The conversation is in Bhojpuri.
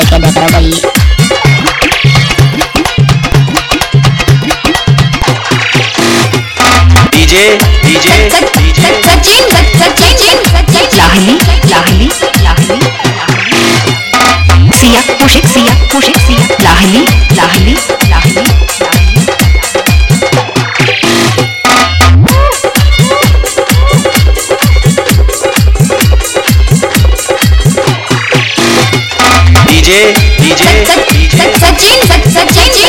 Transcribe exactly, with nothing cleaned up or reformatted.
देखे देख रहे भाई। DJ DJ DJ Sachin Sachin Sachin Lahli Lahli Lahli Siya Kushik Siya Kushik Siya Lahli Lahli Lahli DJ DJ Sachin Sachin